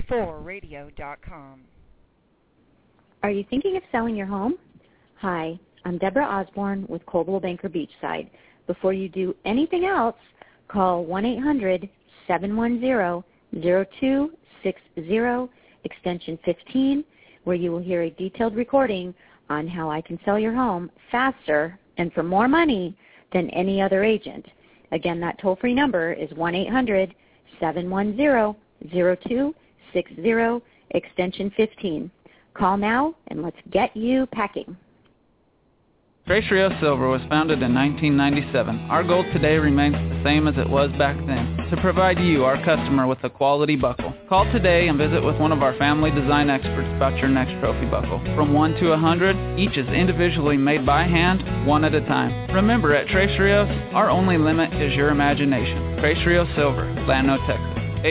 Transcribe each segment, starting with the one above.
is4radio.com. Are you thinking of selling your home? Hi, I'm Deborah Osborne with Coldwell Banker Beachside. Before you do anything else, call 1-800-710-0260, extension 15, where you will hear a detailed recording on how I can sell your home faster and for more money than any other agent. Again, that toll-free number is 1-800-710-0260, extension 15. Call now, and let's get you packing. Trace Rio Silver was founded in 1997. Our goal today remains the same as it was back then, to provide you, our customer, with a quality buckle. Call today and visit with one of our family design experts about your next trophy buckle. From 1 to 100, each is individually made by hand, one at a time. Remember, at Trace Rios, our only limit is your imagination. Trace Rio Silver, Llano, Texas.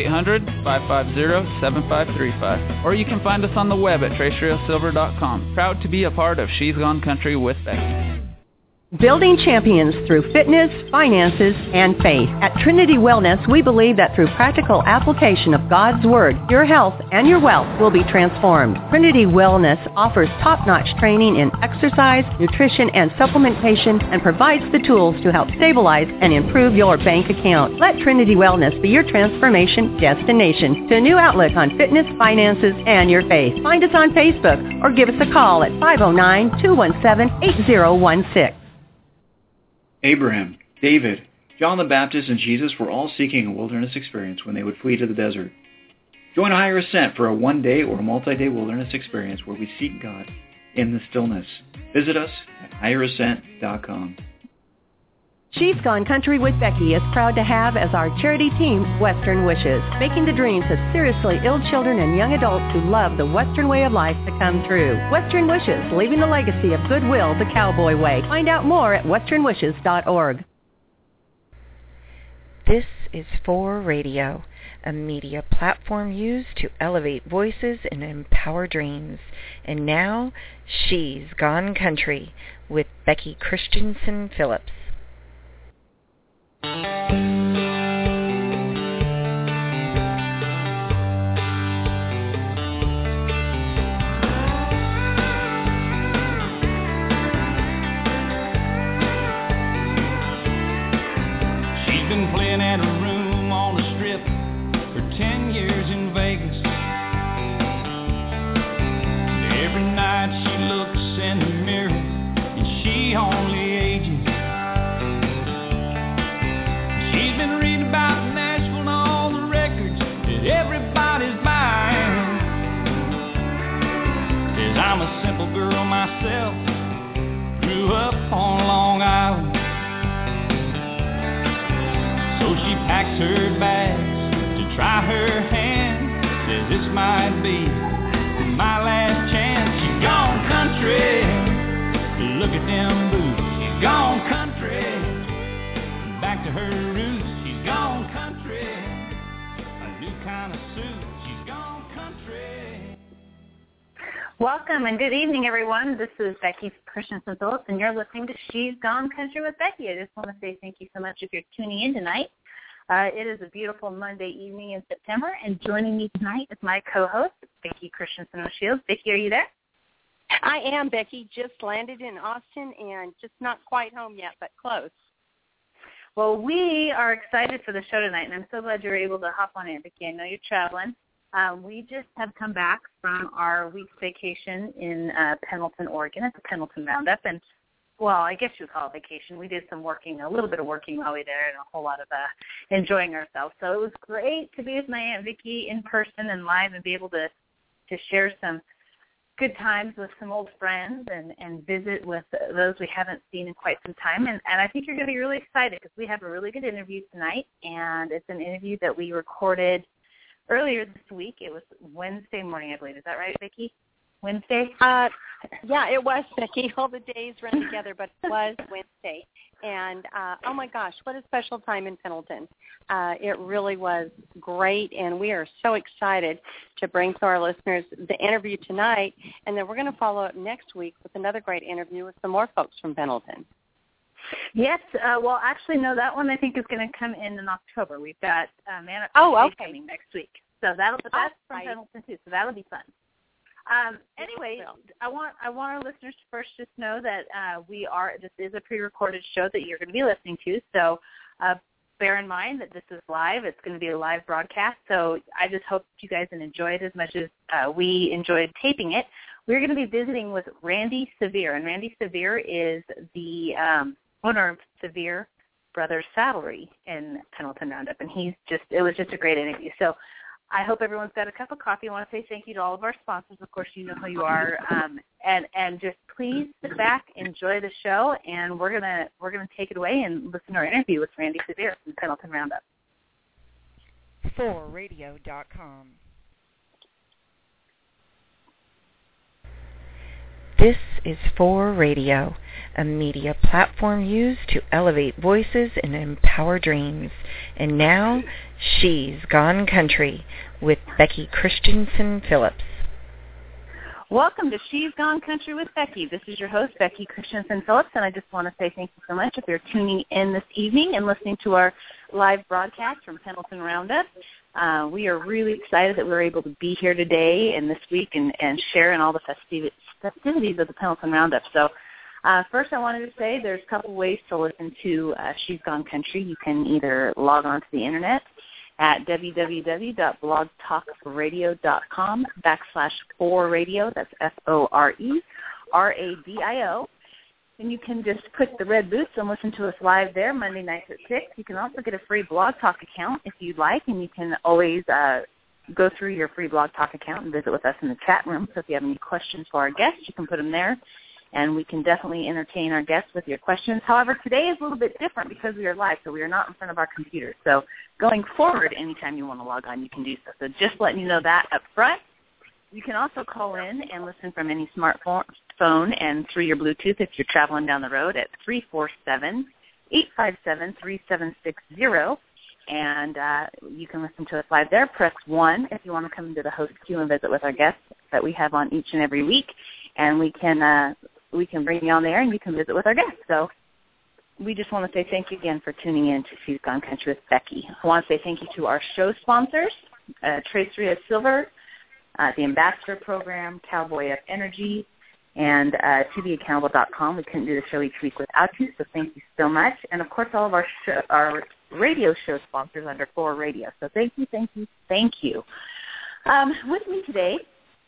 800-550-7535. Or you can find us on the web at traceriosilver.com. Proud to be a part of She's Gone Country with Becky. Building champions through fitness, finances, and faith. At Trinity Wellness, we believe that through practical application of God's Word, your health and your wealth will be transformed. Trinity Wellness offers top-notch training in exercise, nutrition, and supplementation, and provides the tools to help stabilize and improve your bank account. Let Trinity Wellness be your transformation destination to a new outlook on fitness, finances, and your faith. Find us on Facebook or give us a call at 509-217-8016. Abraham, David, John the Baptist, and Jesus were all seeking a wilderness experience when they would flee to the desert. Join Higher Ascent for a one-day or multi-day wilderness experience where we seek God in the stillness. Visit us at higherascent.com. She's Gone Country with Becky is proud to have as our charity team Western Wishes, making the dreams of seriously ill children and young adults who love the Western way of life to come true. Western Wishes, leaving the legacy of goodwill the cowboy way. Find out more at westernwishes.org. This is 4Radio, a media platform used to elevate voices and empower dreams. And now, She's Gone Country with Becky Christensen Phillips. She's been playing at a room on the strip for 10 years in Vegas. And every night she looks in the mirror and she only ages. She's been reading about Nashville and all the records that everybody's buying. Says I'm a simple girl myself, grew up on Long Island. So she packs her bags to try her hand. Says this might be my last chance. She's gone country, look at them boots. She's gone country, back to her roots. She's gone country, a new kind of suit. She's gone country. Welcome and good evening, everyone. This is Becky Christensen Phillips, and you're listening to She's Gone Country with Becky. I just want to say thank you so much if you're tuning in tonight. It is a beautiful Monday evening in September, and joining me tonight is my co-host, Becky Christensen O'Shields. Becky, are you there? I am, Becky. Just landed in Austin and just not quite home yet, but close. Well, we are excited for the show tonight, and I'm so glad you were able to hop on in, Becky. I know you're traveling. We just have come back from our week's vacation in Pendleton, Oregon, at the Pendleton Roundup. And, well, I guess you would call it vacation. We did some working, a little bit of working while we were there and a whole lot of enjoying ourselves. So it was great to be with my Aunt Vicki in person and live and be able to share some good times with some old friends and visit with those we haven't seen in quite some time. And I think you're going to be really excited because we have a really good interview tonight, and it's an interview that we recorded earlier this week. It was Wednesday morning, I believe. Is that right, Vicki? Wednesday? Yeah, it was, Becky. All the days run together, but it was Wednesday. And, oh, my gosh, what a special time in Pendleton. It really was great, and we are so excited to bring to our listeners the interview tonight, and then we're going to follow up next week with another great interview with some more folks from Pendleton. Yes. Well, actually, no, that one I think is going to come in October. We've got Anna coming next week. So that's from Pendleton too. So that'll be fun. Anyway, I want our listeners to first just know that this is a pre-recorded show that you're going to be listening to. So bear in mind that this is live. It's going to be a live broadcast. So I just hope you guys enjoy it as much as we enjoyed taping it. We're going to be visiting with Randy Severe, and Randy Severe is the owner of Severe Brothers Saddlery in Pendleton Roundup, and it was just a great interview. So I hope everyone's got a cup of coffee. I want to say thank you to all of our sponsors. Of course, you know who you are, and just please sit back, enjoy the show, and we're gonna take it away and listen to our interview with Randy Severe from Pendleton Roundup. 4radio.com. This is 4 Radio, a media platform used to elevate voices and empower dreams. And now, She's Gone Country with Becky Christensen Phillips. Welcome to She's Gone Country with Becky. This is your host, Becky Christensen Phillips, and I just want to say thank you so much if you're tuning in this evening and listening to our live broadcast from Pendleton Roundup. We are really excited that we're able to be here today and this week and share in all the festivities of the Pendleton Roundup. So first I wanted to say there's a couple ways to listen to She's Gone Country. You can either log on to the Internet at www.blogtalkradio.com/4radio. That's FORERADIO. And you can just click the red boots and listen to us live there Monday nights at 6. You can also get a free Blog Talk account if you'd like, and you can always go through your free Blog Talk account and visit with us in the chat room. So if you have any questions for our guests, you can put them there, and we can definitely entertain our guests with your questions. However, today is a little bit different because we are live, so we are not in front of our computers. So going forward, anytime you want to log on, you can do so. So just letting you know that up front. You can also call in and listen from any smartphone and through your Bluetooth if you're traveling down the road at 347-857-3760. And you can listen to us live there. Press 1 if you want to come into the host queue and visit with our guests that we have on each and every week. And we can bring you on there and you can visit with our guests. So we just want to say thank you again for tuning in to She's Gone Country with Becky. I want to say thank you to our show sponsors, Traceria Silver, the Ambassador Program, Cowboy Up Energy, and ToBeAccountable.com. We couldn't do the show each week without you, so thank you so much. And, of course, all of our radio show sponsors under 4 Radio. So thank you, thank you, thank you. With me today,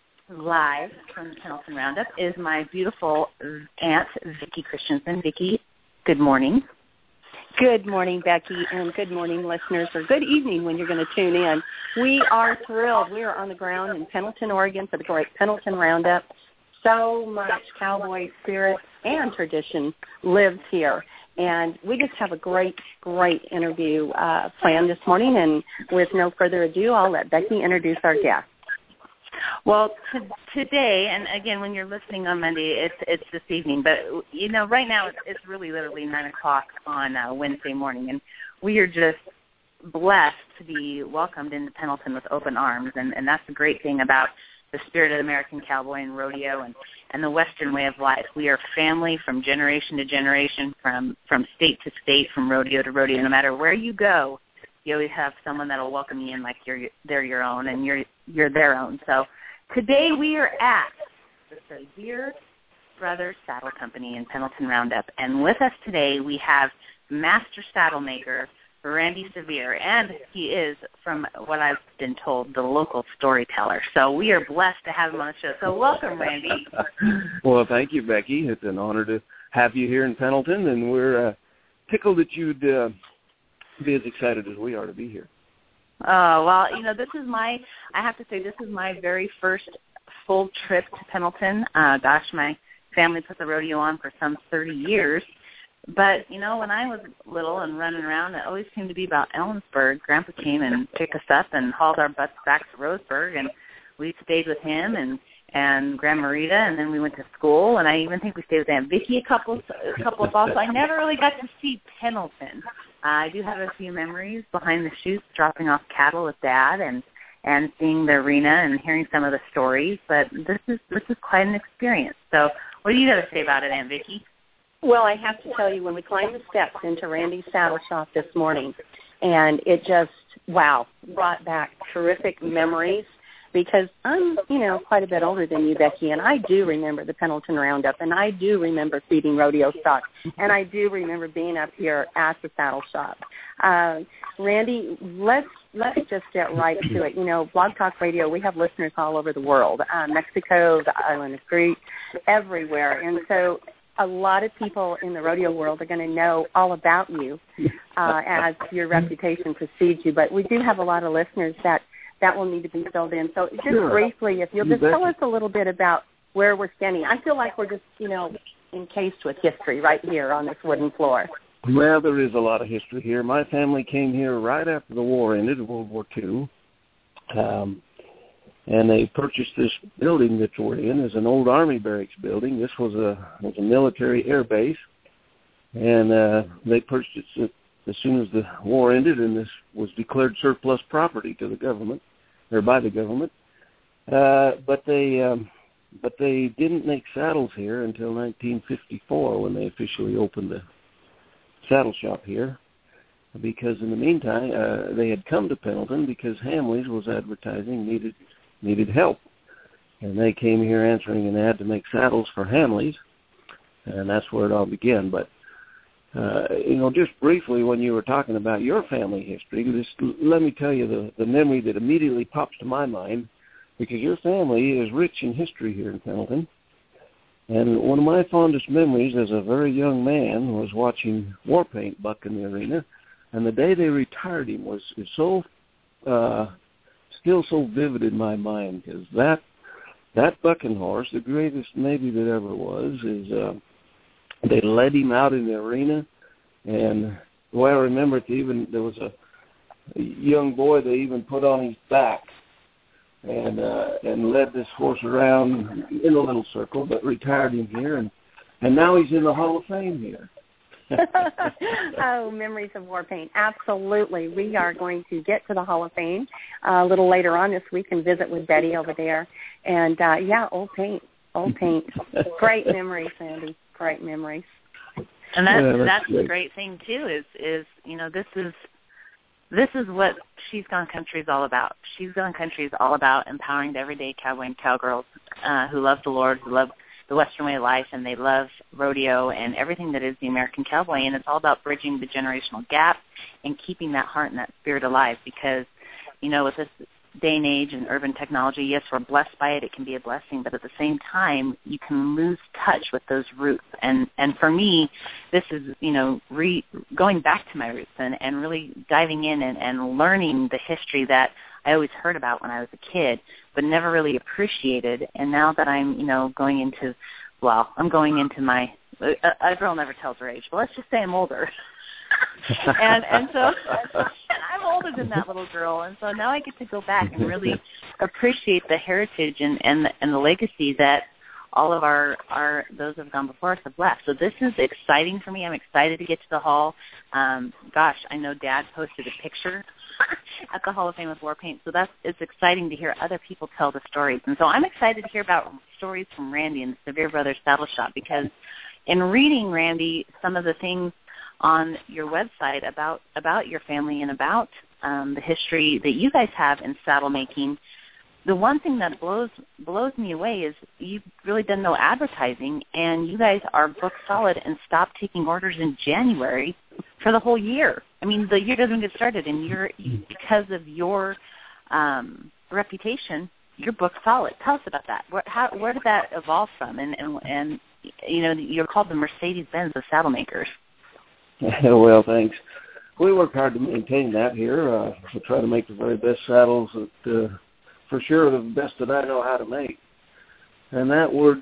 live from the Pendleton Roundup, is my beautiful aunt, Vicki Christensen. Vicki, good morning. Good morning, Becky, and good morning, listeners, or good evening when you're going to tune in. We are thrilled. We are on the ground in Pendleton, Oregon for the great Pendleton Roundup. So much cowboy spirit and tradition lives here. And we just have a great, great interview planned this morning. And with no further ado, I'll let Becky introduce our guest. Well, today, and again, when you're listening on Monday, it's this evening. But, you know, right now it's really literally 9 o'clock on Wednesday morning. And we are just blessed to be welcomed into Pendleton with open arms. And that's the great thing about the spirit of the American cowboy and rodeo and the Western way of life. We are family from generation to generation, from state to state, from rodeo to rodeo. No matter where you go, you always have someone that will welcome you in like they're your own and you're their own. So today we are at the Severe Brothers Saddle Company in Pendleton Roundup. And with us today we have master saddle maker Randy Severe, and he is, from what I've been told, the local storyteller. So we are blessed to have him on the show. So welcome, Randy. Well, thank you, Becky. It's an honor to have you here in Pendleton, and we're tickled that you'd be as excited as we are to be here. Oh, well, you know, I have to say, this is my very first full trip to Pendleton. Gosh, my family put the rodeo on for some 30 years. But, you know, when I was little and running around, it always seemed to be about Ellensburg. Grandpa came and picked us up and hauled our butts back to Roseburg, and we stayed with him and Grandma Rita, and then we went to school, and I even think we stayed with Aunt Vicki a couple of falls. So I never really got to see Pendleton. I do have a few memories behind the chutes, dropping off cattle with Dad and seeing the arena and hearing some of the stories, but this is quite an experience. So what do you have to say about it, Aunt Vicki? Well, I have to tell you, when we climbed the steps into Randy's saddle shop this morning, and it just wow, brought back terrific memories. Because I'm, quite a bit older than you, Becky, and I do remember the Pendleton Roundup, and I do remember feeding rodeo stock, and I do remember being up here at the saddle shop. Randy, let's just get right to it. Blog Talk Radio, we have listeners all over the world, Mexico, the island of Crete, everywhere, and so a lot of people in the rodeo world are going to know all about you as your reputation precedes you, but we do have a lot of listeners that will need to be filled in. So just briefly, if you'll just tell us a little bit about where we're standing. I feel like we're just, encased with history right here on this wooden floor. Well, there is a lot of history here. My family came here right after the war ended, World War II, and they purchased this building that we're in as an old Army barracks building. This was a military air base, and they purchased it as soon as the war ended, and this was declared surplus property to the government, or by the government. But they didn't make saddles here until 1954 when they officially opened the saddle shop here. Because in the meantime, they had come to Pendleton because Hamleys was advertising needed help, and they came here answering an ad to make saddles for Hamleys, and that's where it all began. But just briefly, when you were talking about your family history, let me tell you the memory that immediately pops to my mind, because your family is rich in history here in Pendleton. And one of my fondest memories as a very young man was watching Warpaint buck in the arena, and the day they retired him is so still so vivid in my mind, because that bucking horse, the greatest maybe that ever was, is they led him out in the arena, and the way I remember it, there was a young boy they even put on his back and led this horse around in a little circle, but retired him here, and now he's in the Hall of Fame here. Oh, memories of Warpaint. Absolutely. We are going to get to the Hall of Fame a little later on this week and visit with Betty over there. And, old paint. Great memories, Sandy. Great memories. And that's the great thing, too, is this is what She's Gone Country is all about. She's Gone Country is all about empowering the everyday cowboy and cowgirls who love the Lord, who love the Western way of life, and they love rodeo and everything that is the American cowboy. And it's all about bridging the generational gap and keeping that heart and that spirit alive, because, with this day and age and urban technology, yes, we're blessed by it. It can be a blessing, but at the same time, you can lose touch with those roots. And for me, this is, going back to my roots and really diving in and learning the history that I always heard about when I was a kid, but never really appreciated. And now that I'm, going into my, a girl never tells her age, but let's just say I'm older. and so I'm older than that little girl, and so now I get to go back and really appreciate the heritage and the legacy that all of our those who have gone before us have left. So this is exciting for me. I'm excited to get to the hall. I know Dad posted a picture at the Hall of Fame with Warpaint, so it's exciting to hear other people tell the stories. And so I'm excited to hear about stories from Randy and the Severe Brothers Saddle Shop, because in reading, Randy, some of the things on your website about your family and about the history that you guys have in saddle making, the one thing that blows me away is you've really done no advertising, and you guys are booked solid and stopped taking orders in January for the whole year. I mean, the year doesn't get started, and because of your reputation, you're booked solid. Tell us about that. Where did that evolve from? And you're called the Mercedes-Benz of saddle makers. Well, thanks. We work hard to maintain that here. We try to make the very best saddles that, for sure, the best that I know how to make. And that word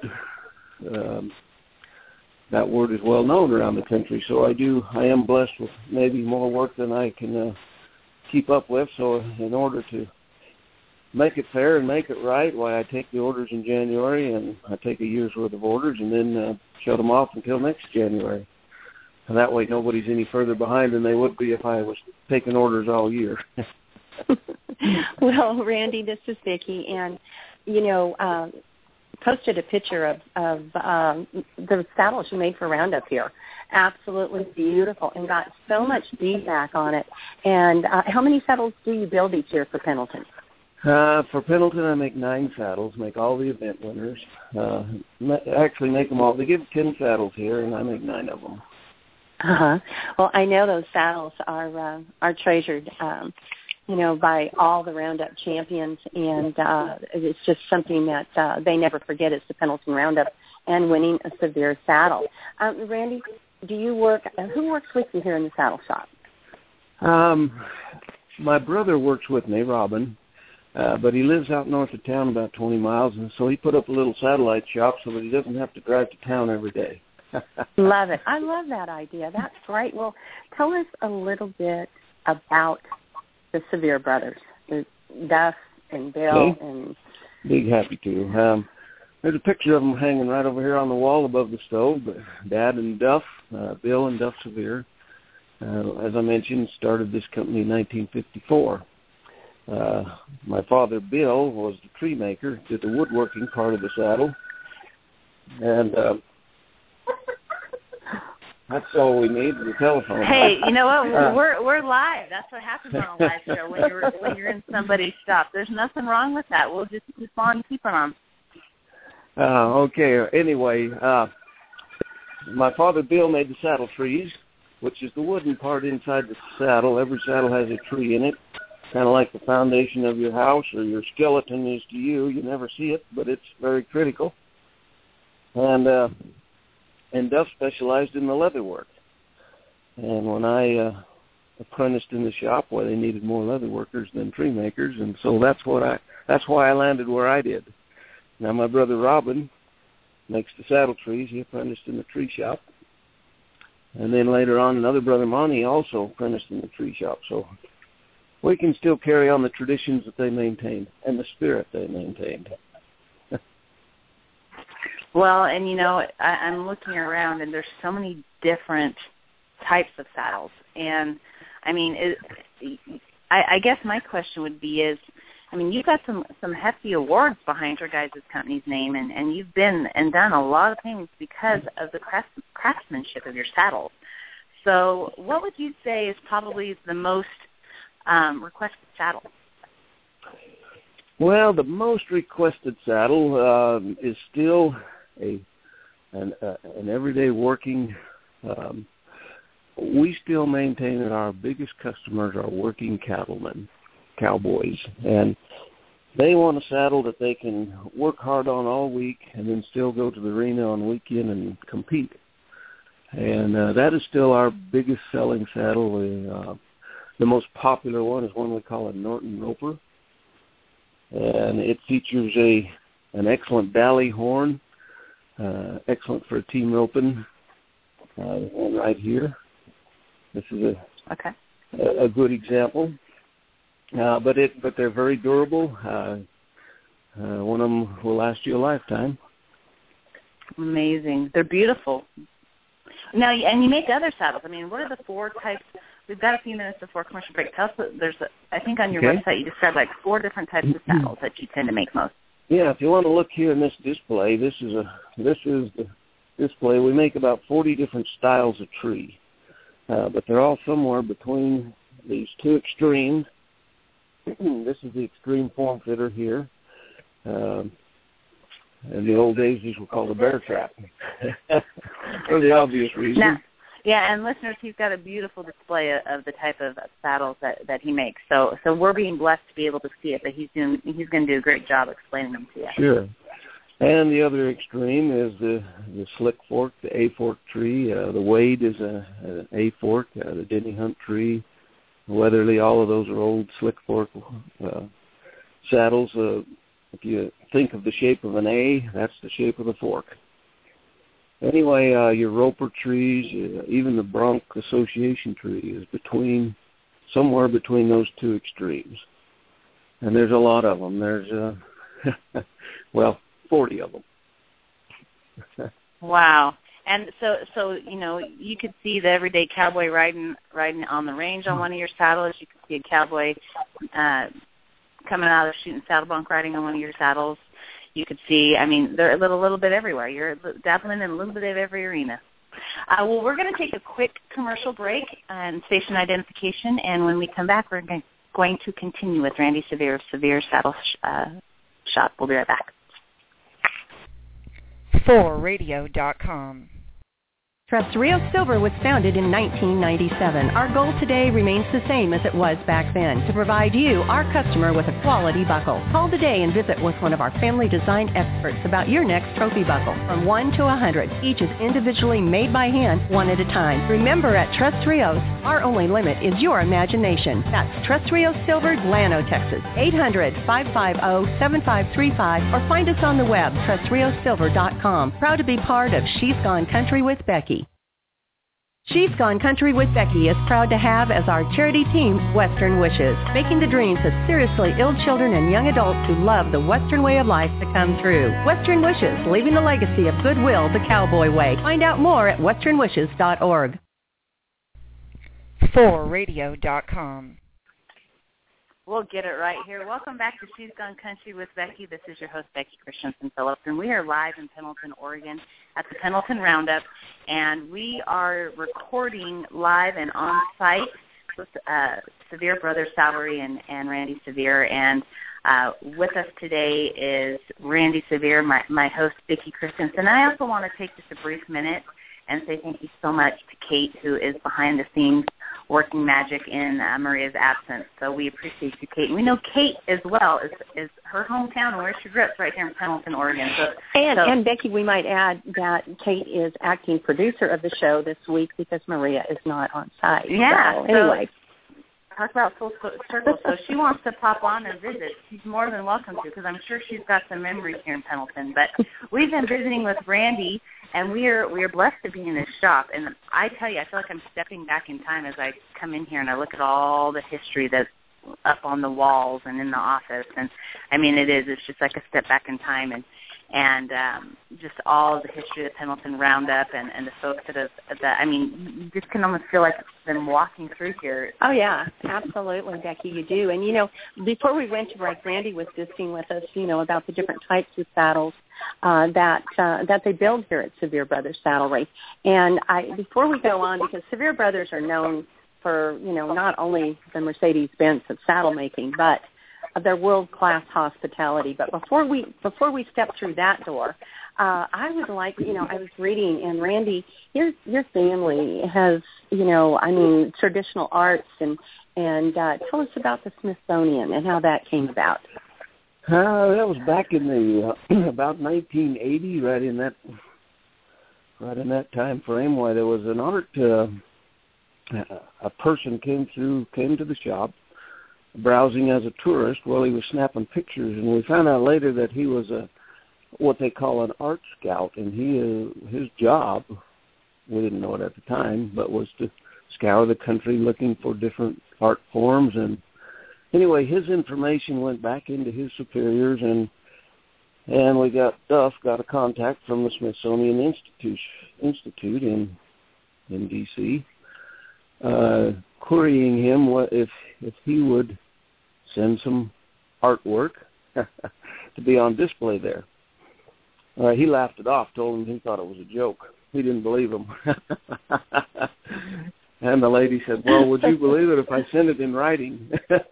is well known around the country. So I am blessed with maybe more work than I can keep up with. So in order to make it fair and make it right, I take the orders in January, and I take a year's worth of orders and then shut them off until next January. And that way nobody's any further behind than they would be if I was taking orders all year. Well, Randy, this is Vicki, and, posted a picture of the saddles you made for Roundup here. Absolutely beautiful, and got so much feedback on it. And how many saddles do you build each year for Pendleton? For Pendleton, I make 9 saddles, make all the event winners. Actually make them all. They give 10 saddles here, and I make 9 of them. Uh-huh. Well, I know those saddles are treasured, by all the Roundup champions, and it's just something that they never forget is the Pendleton Roundup and winning a Sevier saddle. Randy, who works with you here in the saddle shop? My brother works with me, Robin, but he lives out north of town about 20 miles, and so he put up a little satellite shop so that he doesn't have to drive to town every day. Love it. I love that idea. That's great. Well, tell us a little bit about the Sevier brothers, Duff and Bill. Okay. And Big happy to. There's a picture of them hanging right over here on the wall above the stove. Dad and Duff, Bill and Duff Sevier, as I mentioned, started this company in 1954. My father, Bill, was the tree maker, did the woodworking part of the saddle. And that's all we need, the telephone. Hey, you know what? We're live. That's what happens on a live show when you're in somebody's shop. There's nothing wrong with that. We'll just keep on keeping on. Okay. Anyway, my father, Bill, made the saddle trees, which is the wooden part inside the saddle. Every saddle has a tree in it, kind of like the foundation of your house or your skeleton is to you. You never see it, but it's very critical. And Duff specialized in the leather work. And when I apprenticed in the shop, they needed more leather workers than tree makers, and so that's why I landed where I did. Now my brother Robin makes the saddle trees. He apprenticed in the tree shop. And then later on, another brother, Monty, also apprenticed in the tree shop. So we can still carry on the traditions that they maintained and the spirit they maintained. Well, and I'm looking around, and there's so many different types of saddles. And, I mean, I guess my question would be you've got some hefty awards behind your guys' company's name, and you've been and done a lot of things because of the craftsmanship of your saddles. So what would you say is probably the most requested saddle? Well, the most requested saddle is still an everyday working. We still maintain that our biggest customers are working cattlemen, cowboys, and they want a saddle that they can work hard on all week and then still go to the arena on weekend and compete. And that is still our biggest selling saddle. The most popular one is one we call a Norton Roper, and it features an excellent bally horn, excellent for team roping. One right here. This is a good example. But they're very durable. One of them will last you a lifetime. Amazing. They're beautiful. Now, and you make other saddles. I mean, what are the 4 types? We've got a few minutes before commercial break. Tell us, I think on your website you described like 4 different types of saddles that you tend to make most. Yeah, if you want to look here in this display, this is the display. We make about 40 different styles of tree, but they're all somewhere between these 2 extremes. This is the extreme form fitter here. In the old days, these were called a bear trap for the obvious reason. Now, yeah, and listeners, he's got a beautiful display of the type of saddles that he makes. So we're being blessed to be able to see it, but he's going to do a great job explaining them to you. Sure. And the other extreme is the slick fork, the A-fork tree. The Wade is an A-fork, the Denny Hunt tree. Weatherly, all of those are old slick fork saddles. If you think of the shape of an A, that's the shape of the fork. Anyway, your Roper trees, even the Bronc Association tree is somewhere between those 2 extremes. And there's a lot of them. There's, 40 of them. Wow. And so you could see the everyday cowboy riding on the range on one of your saddles. You could see a cowboy coming out of shooting saddle bunk riding on one of your saddles. You could see, I mean, they're a little bit everywhere. You're dabbling in a little bit of every arena. Well, we're going to take a quick commercial break and station identification, and when we come back, we're going to continue with Randy Sevier of Sevier Saddle Shop. We'll be right back. 4radio.com. Trust Rio Silver was founded in 1997. Our goal today remains the same as it was back then, to provide you, our customer, with a quality buckle. Call today and visit with one of our family design experts about your next trophy buckle. From 1 to 100, each is individually made by hand, one at a time. Remember, at Trust Rios, our only limit is your imagination. That's Trust Rio Silver, Llano, Texas. 800-550-7535 or find us on the web, trustriosilver.com. Proud to be part of She's Gone Country with Becky. She's Gone Country with Becky is proud to have as our charity team Western Wishes, making the dreams of seriously ill children and young adults who love the Western way of life to come true. Western Wishes, leaving the legacy of goodwill the cowboy way. Find out more at westernwishes.org. 4radio.com. We'll get it right here. Welcome back to She's Gone Country with Becky. This is your host, Becky Christensen Phillips, and we are live in Pendleton, Oregon at the Pendleton Roundup, and we are recording live and on-site with Sevier Brothers Salary and Randy Sevier, and with us today is Randy Sevier, my host, Becky Christensen. I also want to take just a brief minute and say thank you so much to Kate, who is behind the scenes working magic in Maria's absence. So we appreciate you, Kate. And we know Kate as well is her hometown and where she grew up, right here in Pendleton, Oregon. And Becky, we might add that Kate is acting producer of the show this week because Maria is not on site. Yeah. So, anyway. Talk about full circle. So she wants to pop on and visit. She's more than welcome to, because I'm sure she's got some memories here in Pendleton. But we've been visiting with Randy, and we are blessed to be in his shop. And I tell you, I feel like I'm stepping back in time as I come in here and I look at all the history that's up on the walls and in the office. And I mean, it's just like a step back in time, and just all the history of the Pendleton Roundup and the folks I mean, you just can almost feel like them walking through here. Oh, yeah, absolutely, Becky, you do. And, you know, before we went to break, Randy was visiting with us, you know, about the different types of saddles that they build here at Sevier Brothers Saddlery. And before we go on, because Sevier Brothers are known for, you know, not only the Mercedes-Benz of saddle making, but of their world-class hospitality. But before we step through that door, I would like, you know, I was reading, and Randy, your family has, you know, I mean, traditional arts, and tell us about the Smithsonian and how that came about. That was back in the about 1980, right in that time frame, where there was an art. A person came to the shop, browsing as a tourist while he was snapping pictures, and we found out later that he was what they call an art scout, and his job, we didn't know it at the time, but was to scour the country looking for different art forms. And anyway, his information went back into his superiors, and Duff got a contact from the Smithsonian Institute in D.C., querying him if he would send some artwork to be on display there. He laughed it off, told him he thought it was a joke. He didn't believe him. And the lady said, well, would you believe it if I sent it in writing?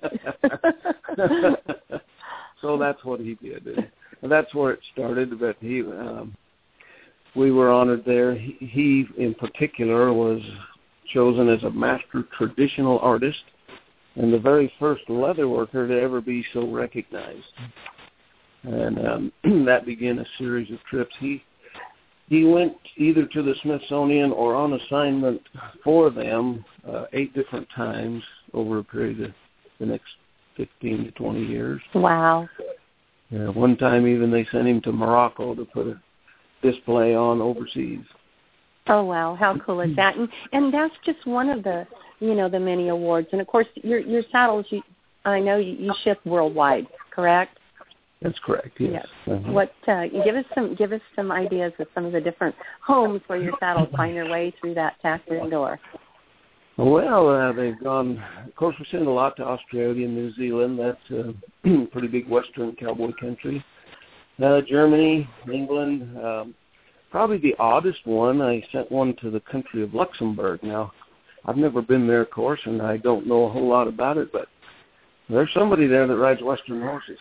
So that's what he did. And that's where it started. But we were honored there. He, in particular, was chosen as a master traditional artist and the very first leather worker to ever be so recognized. And that began a series of trips. He went either to the Smithsonian or on assignment for them 8 different times over a period of the next 15 to 20 years. Wow. One time even they sent him to Morocco to put a display on overseas. Oh, wow. How cool is that? And that's just one of the, you know, the many awards. And, of course, your saddles, I know you ship worldwide, correct? That's correct, yes. Uh-huh. What give us some ideas of some of the different homes where your saddles find their way through that factory door. Well, they've gone, of course, we send a lot to Australia and New Zealand. That's pretty big Western cowboy country. Germany, England. Probably the oddest one, I sent one to the country of Luxembourg. Now, I've never been there, of course, and I don't know a whole lot about it, but there's somebody there that rides Western horses.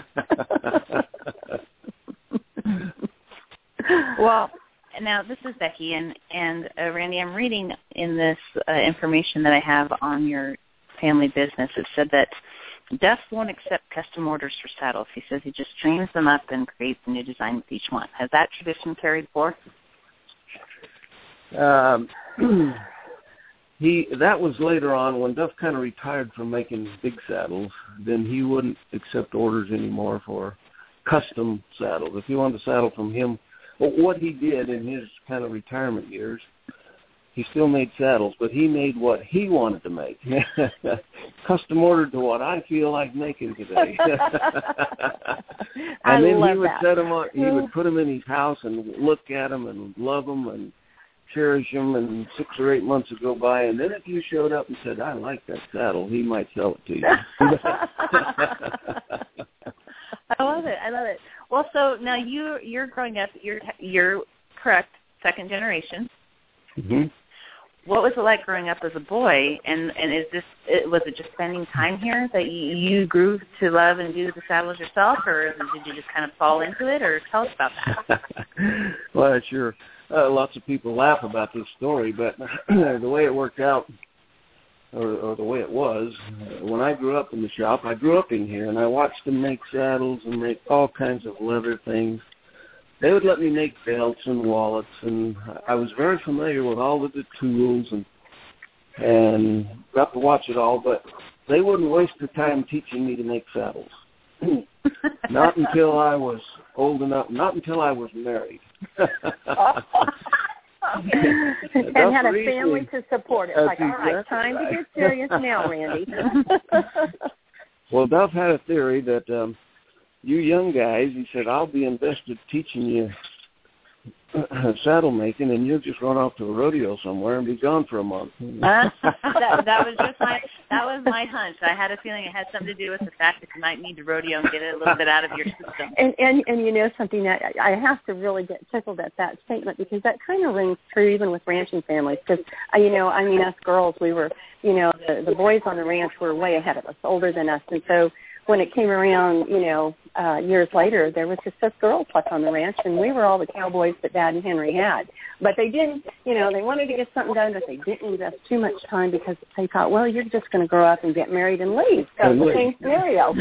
Well, now this is Becky, and Randy, I'm reading in this information that I have on your family business. It said that Duff won't accept custom orders for saddles. He says he just dreams them up and creates a new design with each one. Has that tradition carried forth? That was later on when Duff kind of retired from making big saddles. Then he wouldn't accept orders anymore for custom saddles. If you wanted a saddle from him, well, what he did in his kind of retirement years, he still made saddles, but he made what he wanted to make. Custom ordered to what I feel like making today. And then he would set them on. He would put them in his house and look at them and love them and cherish them. And 6 or 8 months would go by, and then if you showed up and said, "I like that saddle," he might sell it to you. I love it. I love it. Well, so now you're growing up. You're correct, second generation. Mm-hmm. What was it like growing up as a boy? And was it just spending time here that you grew to love and do the saddles yourself, or did you just kind of fall into it? Or tell us about that. Well, sure. Lots of people laugh about this story, but the way it worked out, or the way it was, when I grew up in the shop, I grew up in here, and I watched them make saddles and make all kinds of leather things. They would let me make belts and wallets, and I was very familiar with all of the tools and got to watch it all, but they wouldn't waste their time teaching me to make saddles. Not until I was old enough, not until I was married. And had a family to support it. Like, all right, time to get serious now, Randy. Well, Duff had a theory that you young guys, he said, I'll be invested teaching you saddle making, and you'll just run off to a rodeo somewhere and be gone for a month. that was my hunch. I had a feeling it had something to do with the fact that you might need to rodeo and get it a little bit out of your system. And you know something, that I have to really get tickled at that statement, because that kind of rings true even with ranching families. Because us girls, we were, the boys on the ranch were way ahead of us, older than us, and so when it came around, years later, there was just us girls left on the ranch, and we were all the cowboys that Dad and Henry had. But they didn't, they wanted to get something done, but they didn't invest too much time because they thought, well, you're just going to grow up and get married and leave. That's the same scenario.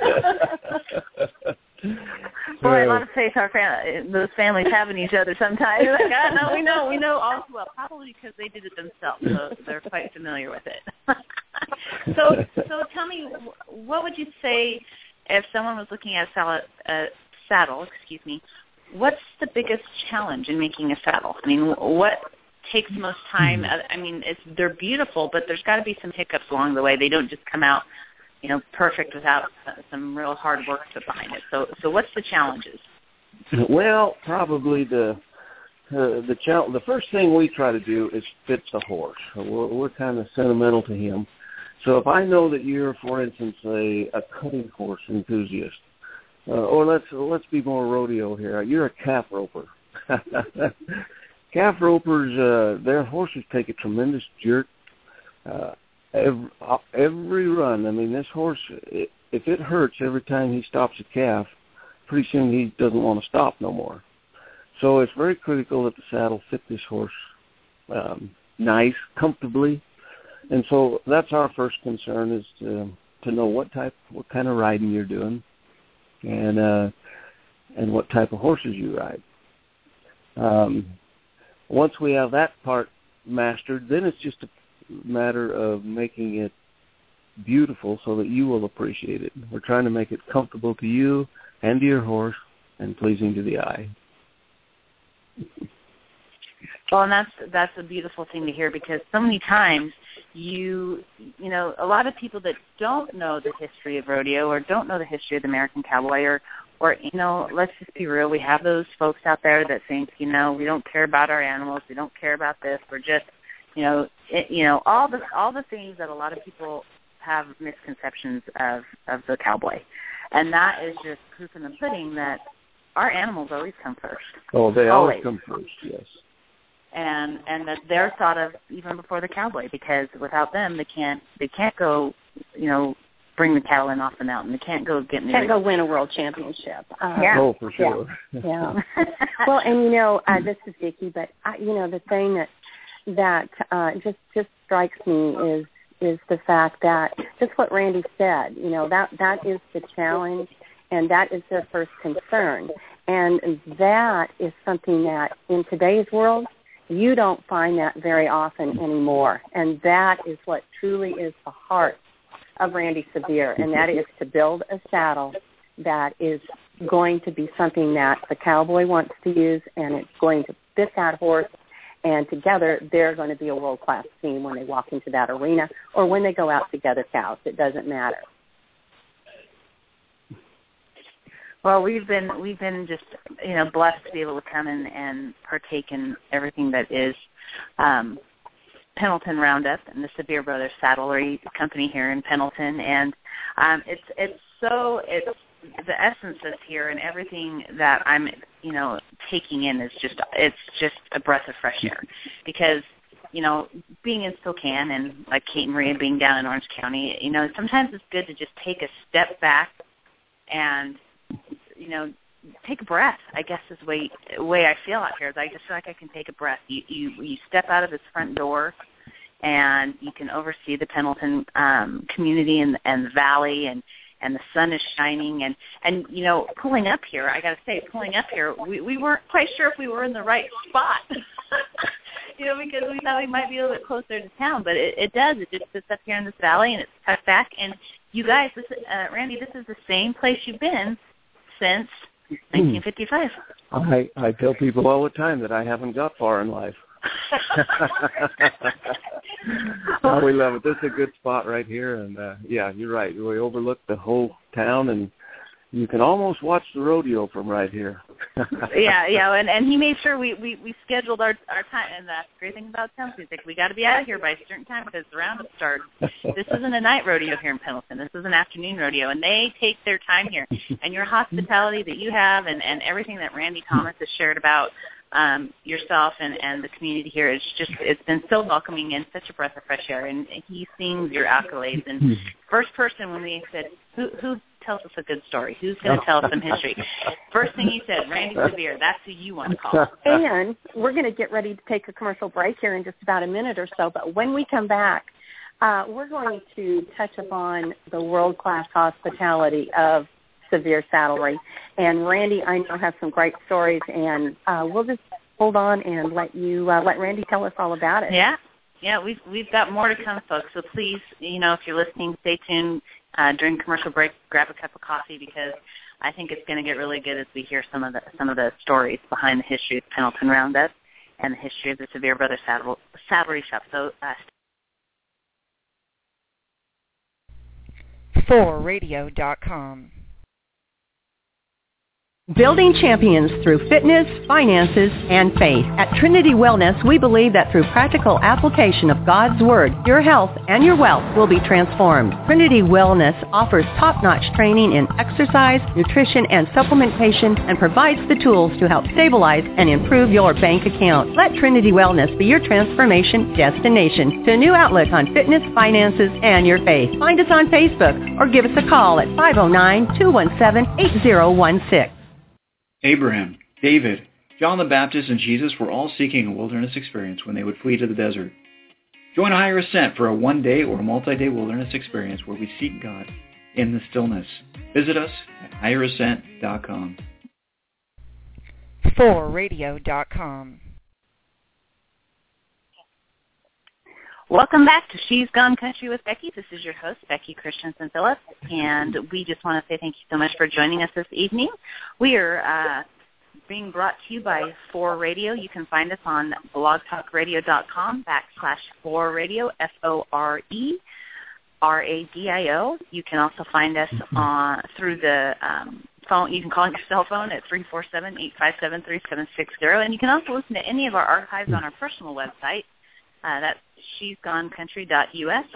Boy, a lot of faith those families have in each other sometimes. Like, we know all too well, probably because they did it themselves, so they're quite familiar with it. So tell me, what would you say if someone was looking at a saddle, what's the biggest challenge in making a saddle? I mean, what takes most time? I mean, they're beautiful, but there's got to be some hiccups along the way. They don't just come out, perfect without some real hard work to behind it. So what's the challenges? Well, probably the first thing we try to do is fit the horse. We're kind of sentimental to him. So if I know that you're, for instance, a cutting horse enthusiast, or let's be more rodeo here, you're a calf roper. Calf ropers, their horses take a tremendous jerk every run. I mean, this horse, if it hurts every time he stops a calf, pretty soon he doesn't want to stop no more. So it's very critical that the saddle fit this horse nice, comfortably. And so that's our first concern, is to know what kind of riding you're doing, and what type of horses you ride. Once we have that part mastered, then it's just a matter of making it beautiful so that you will appreciate it. We're trying to make it comfortable to you and to your horse and pleasing to the eye. Well, and that's a beautiful thing to hear, because so many times a lot of people that don't know the history of rodeo or don't know the history of the American cowboy, or let's just be real, we have those folks out there that think, we don't care about our animals, we don't care about this, we're just, all the things that a lot of people have misconceptions of the cowboy. And that is just proof in the pudding that our animals always come first. Oh, they always come first, yes. And that they're thought of even before the cowboy, because without them they can't go, bring the cattle in off the mountain. They can't go go win a world championship. Oh, for sure. Yeah. Well, and this is Vicki, but the thing that just strikes me is the fact that just what Randy said. That is the challenge, and that is their first concern, and that is something that in today's world you don't find that very often anymore, and that is what truly is the heart of Randy Severe, and that is to build a saddle that is going to be something that the cowboy wants to use, and it's going to fit that horse, and together they're going to be a world-class team when they walk into that arena or when they go out to gather cows. It doesn't matter. Well, we've been just blessed to be able to come in and partake in everything that is Pendleton Roundup and the Severe Brothers Saddlery Company here in Pendleton, and it's the essence is here, and everything that I'm taking in is just a breath of fresh air, because being in Spokane and like Kate and Maria being down in Orange County, sometimes it's good to just take a step back and take a breath, I guess is the way I feel out here. I just feel like I can take a breath. You step out of this front door, and you can oversee the Pendleton community and the valley, and the sun is shining. And pulling up here, I got to say, we weren't quite sure if we were in the right spot, because we thought we might be a little bit closer to town. But it does. It just sits up here in this valley, and it's tucked back. And you guys, Randy, this is the same place you've been since 1955. I tell people all the time that I haven't got far in life. Oh, we love it. This is a good spot right here, and yeah, you're right. We overlook the whole town, and you can almost watch the rodeo from right here. yeah, and he made sure we scheduled our time, and that's the great thing about town music. We got to be out of here by a certain time because the roundup starts. This isn't a night rodeo here in Pendleton. This is an afternoon rodeo, and they take their time here. And your hospitality that you have, and everything that Randy Thomas has shared about yourself and the community here, it's been so welcoming and such a breath of fresh air. And he sings your accolades. And first person when we said, who tells us a good story? Who's going to tell us some history? First thing he said, Randy Severe. That's who you want to call. And we're going to get ready to take a commercial break here in just about a minute or so. But when we come back, we're going to touch upon the world-class hospitality of Severe Saddlery. And Randy, I know, has some great stories, and we'll just hold on and let Randy tell us all about it. Yeah, we've got more to come, folks. So please, if you're listening, stay tuned during commercial break. Grab a cup of coffee, because I think it's going to get really good as we hear some of the stories behind the history of Pendleton Roundup and the history of the Severe Brothers Saddlery Shop. So. 4radio.com. Building champions through fitness, finances, and faith. At Trinity Wellness, we believe that through practical application of God's Word, your health and your wealth will be transformed. Trinity Wellness offers top-notch training in exercise, nutrition, and supplementation, and provides the tools to help stabilize and improve your bank account. Let Trinity Wellness be your transformation destination to a new outlook on fitness, finances, and your faith. Find us on Facebook or give us a call at 509-217-8016. Abraham, David, John the Baptist, and Jesus were all seeking a wilderness experience when they would flee to the desert. Join a Higher Ascent for a one-day or multi-day wilderness experience where we seek God in the stillness. Visit us at higherascent.com. 4radio.com. Welcome back to She's Gone Country with Becky. This is your host, Becky Christensen Phillips, and we just want to say thank you so much for joining us this evening. We are being brought to you by 4Radio. You can find us on blogtalkradio.com/4radio, FORERADIO. You can also find us through the phone. You can call your cell phone at 347-857-3760, and you can also listen to any of our archives on our personal website. That's shesgonecountry.us,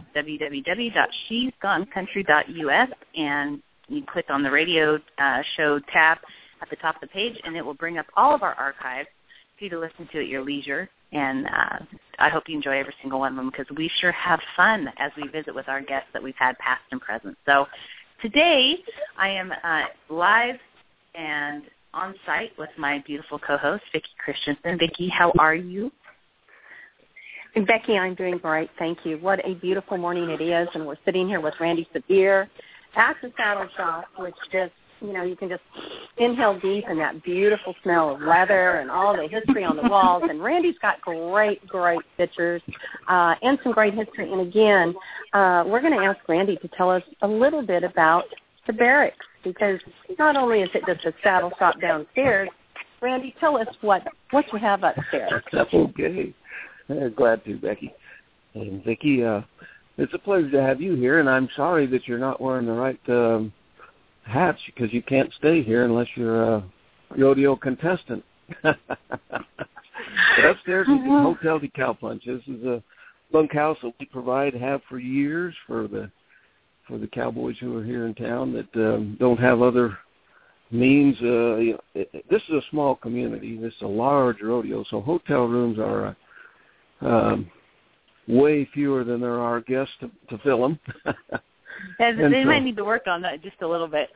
www.shesgonecountry.us, and you click on the radio show tab at at the top of the page, and it will bring up all of our archives for you to listen to at your leisure. And I hope you enjoy every single one of them because we sure have fun as we visit with our guests that we've had past and present. So today I am live and on site with my beautiful co-host, Vicki Christensen. Vicki, how are you? Becky, I'm doing great, thank you. What a beautiful morning it is, and we're sitting here with Randy Severe at the Saddle Shop, which just, you can just inhale deep in that beautiful smell of leather and all the history on the walls. And Randy's got great pictures and some great history. And again, we're going to ask Randy to tell us a little bit about the barracks, because not only is it just a saddle shop downstairs, Randy, tell us what you have upstairs. Okay. Glad to, Becky. And Vicki, it's a pleasure to have you here, and I'm sorry that you're not wearing the right hats because you can't stay here unless you're a rodeo contestant. But upstairs is the Hotel DeKalb Punch. This is a bunkhouse that we have for years for the cowboys who are here in town that don't have other means. This is a small community. This is a large rodeo, so hotel rooms are way fewer than there are guests to fill them. They might need to work on that just a little bit.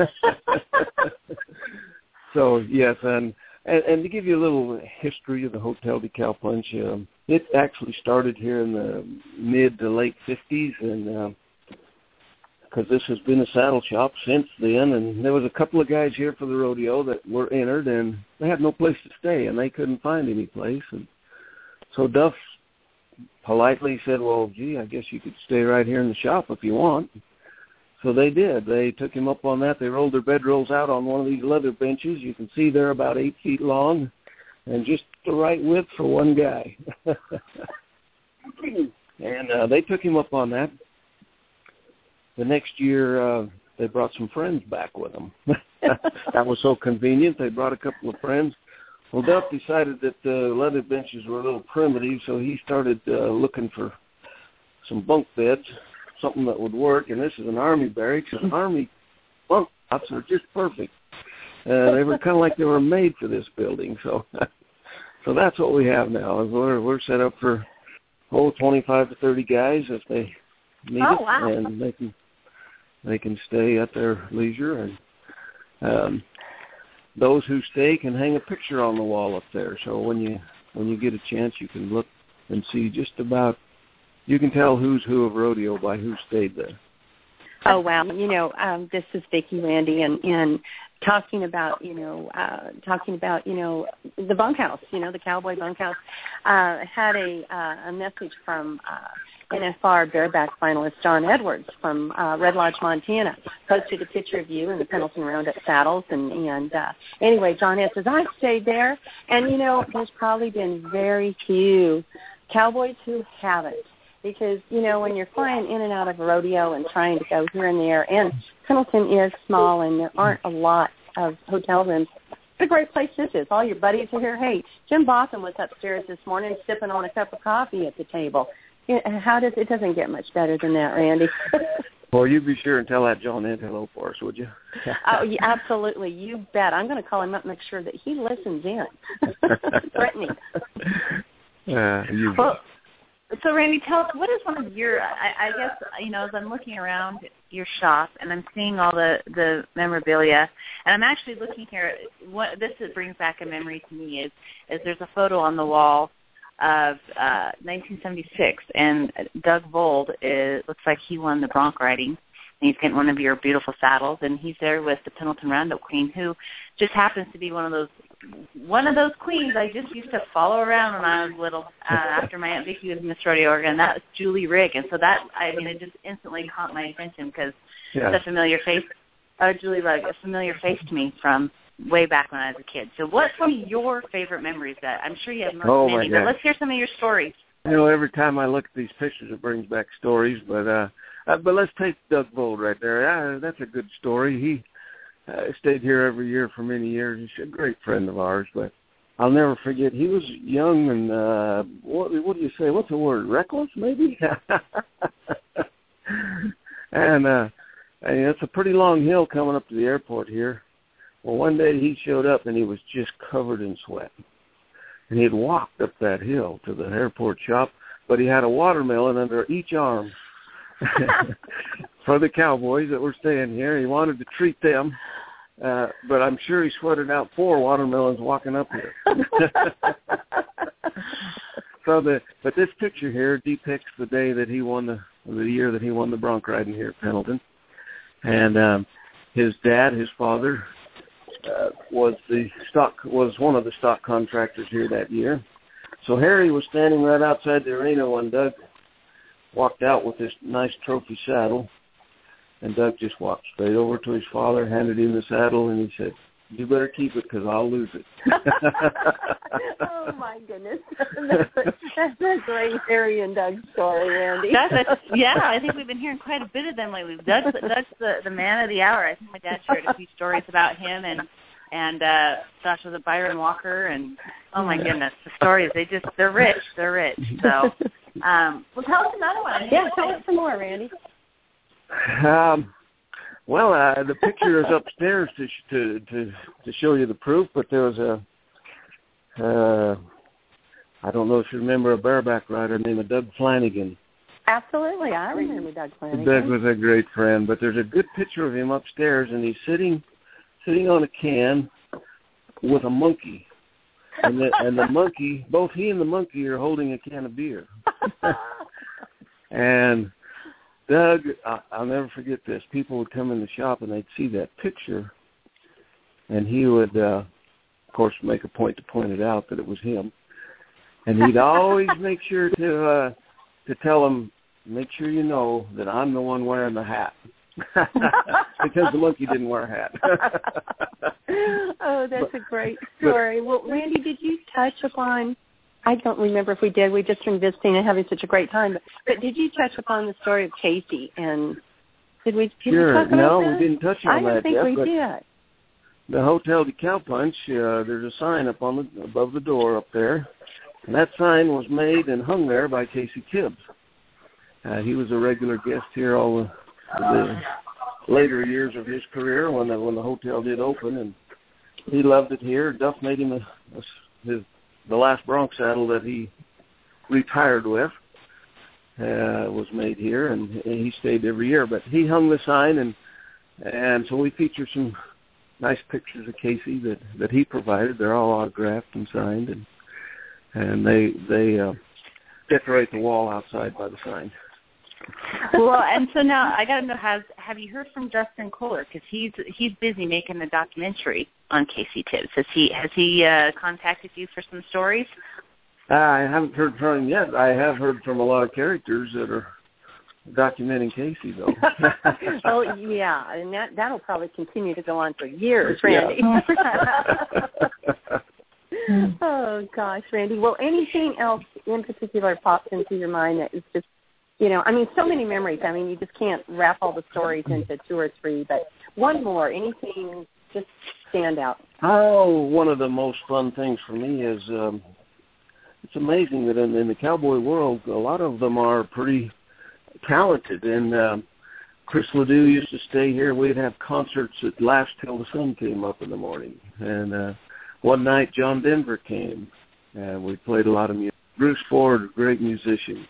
So, yes, and to give you a little history of the Hotel DeKalb Punch, it actually started here in the mid to late 50s, and because this has been a saddle shop since then, and there was a couple of guys here for the rodeo that were entered, and they had no place to stay, and they couldn't find any place, and so Duff politely said, well, gee, I guess you could stay right here in the shop if you want. So they did. They took him up on that. They rolled their bedrolls out on one of these leather benches. You can see they're about 8 feet long and just the right width for one guy. And they took him up on that. The next year, they brought some friends back with them. That was so convenient. They brought a couple of friends. Well, Duff decided that the leather benches were a little primitive, so he started looking for some bunk beds, something that would work, and this is an Army barracks, and Army bunk tops are just perfect. They were kind of like they were made for this building, so that's what we have now. We're set up for 25 to 30 guys if they need it, wow. And they can stay at their leisure, and those who stay can hang a picture on the wall up there. So when you get a chance, you can look and see just about. You can tell who's who of rodeo by who stayed there. Oh wow! This is Vicki, Randy, and talking about the bunkhouse. The cowboy bunkhouse. Had a message from NFR bareback finalist John Edwards from Red Lodge, Montana. Posted a picture of you in the Pendleton Roundup saddles, and anyway, John Ed says, I stayed there, and there's probably been very few cowboys who haven't, because when you're flying in and out of a rodeo and trying to go here and there, and Pendleton is small and there aren't a lot of hotel rooms. What a great place this is. All your buddies are here. Hey, Jim Botham was upstairs this morning sipping on a cup of coffee at the table. It doesn't get much better than that, Randy. Well, you be sure and tell that John Ed hello for us, would you? Oh, yeah, absolutely. You bet. I'm going to call him up and make sure that he listens in. Threatening. So, Randy, tell us, what is one of your, I guess, as I'm looking around your shop and I'm seeing all the memorabilia, and I'm actually looking here, what this brings back a memory to me is there's a photo on the wall of 1976, and Doug Vold, it looks like he won the bronc riding, and he's getting one of your beautiful saddles, and he's there with the Pendleton Roundup Queen, who just happens to be one of those queens I just used to follow around when I was little, after my Aunt Vicki was Miss Rodeo Oregon. That was Julie Rigg, and so it just instantly caught my attention because it's a familiar face, Julie Rigg, a familiar face to me from way back when I was a kid. So what's one of your favorite memories that I'm sure you have many, but let's hear some of your stories. Every time I look at these pictures, it brings back stories, but let's take Doug Vold right there. That's a good story. He stayed here every year for many years. He's a great friend of ours, but I'll never forget, he was young and, what do you say, what's the word, reckless maybe? And it's a pretty long hill coming up to the airport here. Well, one day he showed up and he was just covered in sweat. And he had walked up that hill to the airport shop, but he had a watermelon under each arm for the cowboys that were staying here. He wanted to treat them, but I'm sure he sweated out 4 watermelons walking up here. But this picture here depicts the day that he won the year that he won the bronc riding here at Pendleton. And his dad, his father, was one of the stock contractors here that year. So Harry was standing right outside the arena when Doug walked out with this nice trophy saddle, and Doug just walked straight over to his father, handed him the saddle, and he said, "You better keep it because I'll lose it." Oh, my goodness. That's a great Harry and Doug story, Randy. Yeah, I think we've been hearing quite a bit of them lately. Doug's the man of the hour. I think my dad shared a few stories about him, and Josh was a Byron Walker, and oh my goodness, the stories, they're rich. So, well, tell us another one. Yeah, tell us some more, Randy. Well, the picture is upstairs to show you the proof, but there was I don't know if you remember a bareback rider named Doug Flanagan. Absolutely, I remember Doug Flanagan. Doug was a great friend, but there's a good picture of him upstairs, and he's sitting on a can with a monkey, and the monkey, both he and the monkey are holding a can of beer. And Doug, I'll never forget this. People would come in the shop and they'd see that picture, and he would, of course, make a point to point it out that it was him. And he'd always make sure to tell them, "Make sure you know that I'm the one wearing the hat," because the monkey didn't wear a hat. Oh, that's a great story. Well, Randy, did you touch upon? I don't remember if we did. We've just been visiting and having such a great time. But did you touch upon the story of Casey? And did we talk about that? No, we didn't touch on that yet. I don't think we did. The Hotel de Cowpunch, there's a sign up above the door up there. And that sign was made and hung there by Casey Tibbs. He was a regular guest here all the later years of his career when the hotel did open, and he loved it here. Duff made him the last bronc saddle that he retired with was made here, and he stayed every year. But he hung the sign, and so we feature some nice pictures of Casey that he provided. They're all autographed and signed, and they decorate the wall outside by the sign. Well, and so now I got to know, have you heard from Justin Kohler? Because he's busy making the documentary on Casey Tibbs. Has he contacted you for some stories? I haven't heard from him yet. I have heard from a lot of characters that are documenting Casey, though. Oh, yeah, and that'll probably continue to go on for years, Randy. Yeah. Oh, gosh, Randy. Well, anything else in particular pops into your mind that is just, so many memories. You just can't wrap all the stories into 2 or 3, but one more, anything just stand out? Oh, one of the most fun things for me is it's amazing that in the cowboy world, a lot of them are pretty talented. And Chris Ledoux used to stay here. We'd have concerts that last till the sun came up in the morning. And one night, John Denver came, and we played a lot of music. Bruce Ford, great musician.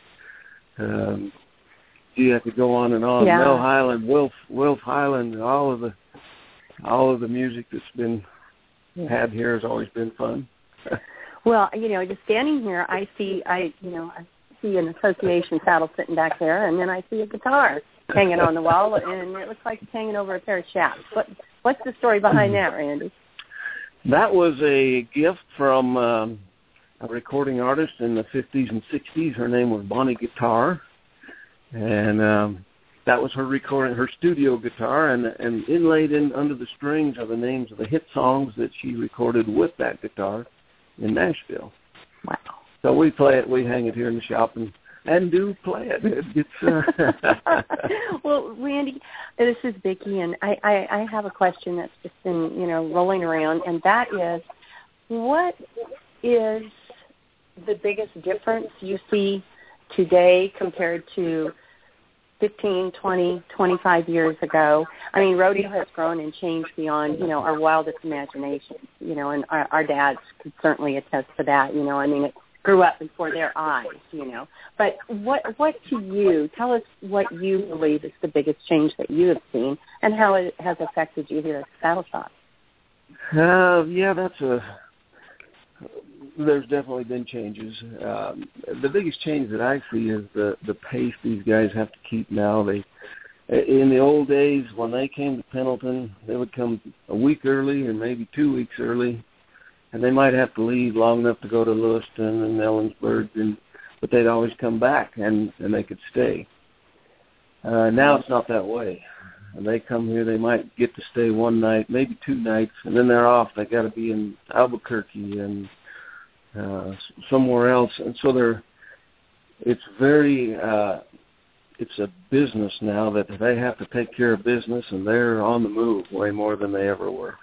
I could go on and on. Yeah. Mel Highland, Wilf Highland, all of the music that's been had here has always been fun. Well, just standing here, I see an association saddle sitting back there, and then I see a guitar hanging on the wall, and it looks like it's hanging over a pair of chaps. What's the story behind that, Randy? That was a gift from a recording artist in the 50s and 60s. Her name was Bonnie Guitar, and that was her recording, her studio guitar, and inlaid under the strings are the names of the hit songs that she recorded with that guitar in Nashville. Wow. So we play it, we hang it here in the shop, and do play it. Well, Randy, this is Vicki, and I have a question that's just been, rolling around, and that is, what is the biggest difference you see today compared to 15, 20, 25 years ago. I mean, rodeo has grown and changed beyond, our wildest imagination, and our dads could certainly attest to that, I mean, it grew up before their eyes, But what to you, tell us what you believe is the biggest change that you have seen and how it has affected you here at Saddle Shop. There's definitely been changes. The biggest change that I see is the pace these guys have to keep now. In the old days, when they came to Pendleton, they would come a week early or maybe 2 weeks early, and they might have to leave long enough to go to Lewiston and Ellensburg, but they'd always come back, and they could stay. Now it's not that way. And they come here, they might get to stay one night, maybe 2 nights, and then they're off. They got to be in Albuquerque and somewhere else. And so it's a business now that they have to take care of business, and they're on the move way more than they ever were.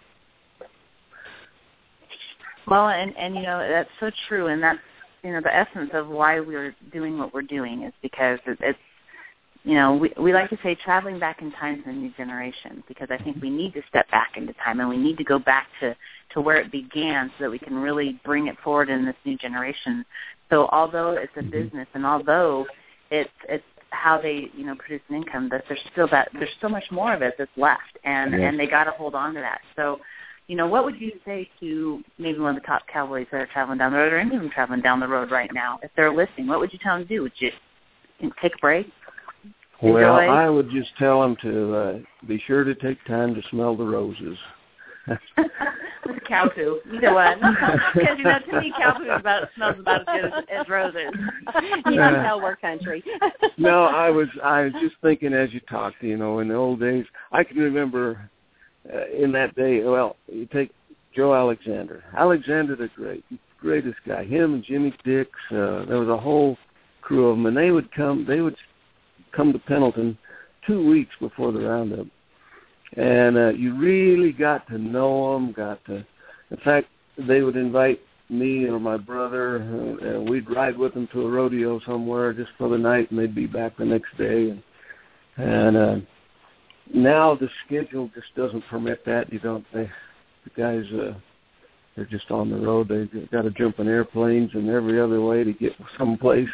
Well, and that's so true, and that's the essence of why we're doing what we're doing is because it's we like to say traveling back in time to the new generation, because I think we need to step back into time and we need to go back to where it began so that we can really bring it forward in this new generation. So although it's a business and although it's how they produce an income, that there's so much more of it that's left, and they got to hold on to that. So what would you say to maybe one of the top cowboys that are traveling down the road, or any of them traveling down the road right now, if they're listening? What would you tell them to do? Would you take a break? Well, I would just tell them to be sure to take time to smell the roses. With cow poo, either one. Because to me, cow poo smells about as good as roses. You can tell we're country. No, I was just thinking as you talked. In the old days, I can remember in that day. Well, you take Joe Alexander. Alexander the greatest guy. Him and Jimmy Dix. There was a whole crew of them, and they would come to Pendleton 2 weeks before the roundup, and you really got to know them. In fact, they would invite me or my brother, and we'd ride with them to a rodeo somewhere just for the night, and they'd be back the next day. And now the schedule just doesn't permit that. The guys, they're just on the road. They've got to jump in airplanes and every other way to get someplace.